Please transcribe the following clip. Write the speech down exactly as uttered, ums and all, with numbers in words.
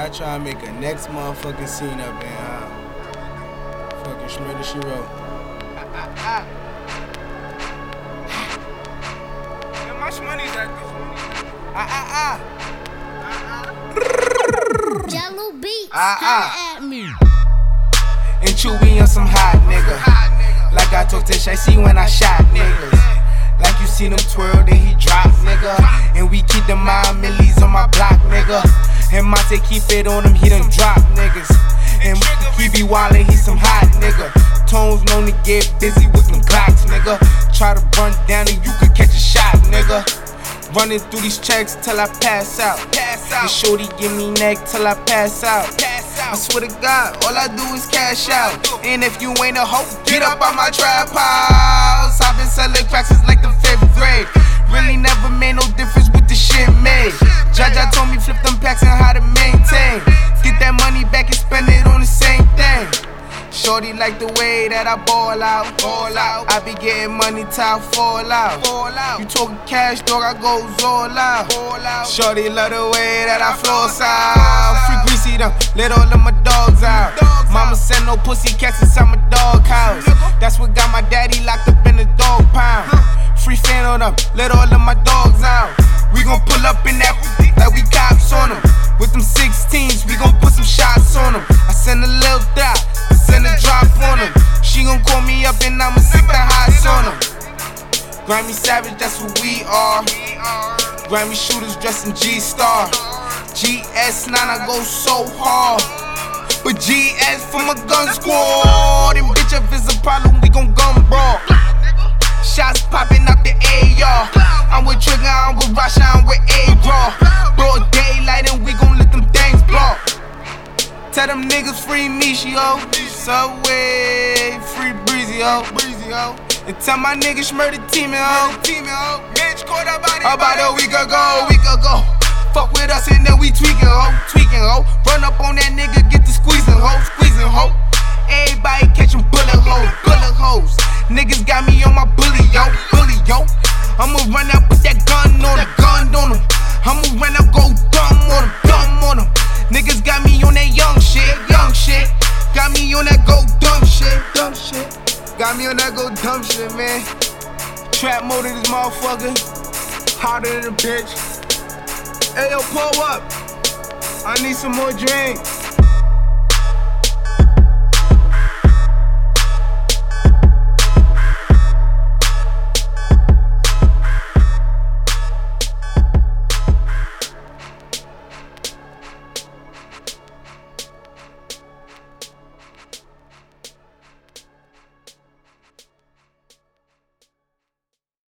I try to make a next motherfucking scene up in uh, fucking Shmurda She Wrote. Ah, ah, ah. How much money's at this one? Ah, ah, ah. Jello Beats, Ah, ah. holla at me. And Chewy on some hot nigga. Like I talked to Shicey when I shot niggas. Like you seen him twirl, then he drop, nigga. And we keep the mind millies on my block, nigga. And Monte keep it on him, he done drop niggas. And he be wildin', he some hot nigga. Tones known to get busy with them Glocks, nigga. Try to run down and you could catch a shot, nigga. Running through these checks till I pass out. Pass out. And shorty give me neck till I pass out. Pass out. I swear to God, all I do is cash out. And if you ain't a hoe, get up on my trap house. I've been selling cracks since like the fifth grade. Really never made no difference with the shit made. Jaja told me flip them packs and how to maintain. Get that money back and spend it on the same thing. Shorty like the way that I ball out, ball out. I be getting money till I fall out, fall out. You talking cash, dog, I go all out, all out. Shorty love the way that I floss out. Free greasy them, let all of my dogs out. Mama send no pussy cats inside my dog house. That's what got my daddy locked up in the dog pound. Free fan on them, let all of my dogs out. We gon' pull up in that like we cops on them. With them sixteens, we gon' put some shots on them. I send a little dot, I send a drop on them. She gon' call me up and I'ma stick the highs on them. Grammy Savage, that's what we are. Grammy shooters dressed in G-Star. G S nine, I go so hard. But G S for my gun squad. And bitch, if it's a problem, we gon' gun brawl. Shots popping out the A R. I'm with Trigger, I'm with Rasha, I'm with A-Raw. Broad daylight and we gon' let them things blow. Tell them niggas free Michio. Subway, free Breezy, ho. Breezy, ho. And tell my niggas Shmurda teamin', ho. Teamin', ho. Bitch, caught up about it. About a week ago, week ago. Fuck with us and then we tweaking, ho. Tweaking, ho. Run up on that nigga, get the squeezing, ho. Squeezing, ho. Everybody catching bullet holes, bullet holes. Niggas got me on my bully, yo, bully, yo. I'ma run out, put that gun on him, gun on him. I'ma run out, go dumb on him, dumb on him. Niggas got me on that young shit, young shit. Got me on that go dumb shit, dumb shit. Got me on that go dumb shit, man. Trap mode in this motherfucker, hotter than a bitch. Hey yo, pull up. I need some more drink.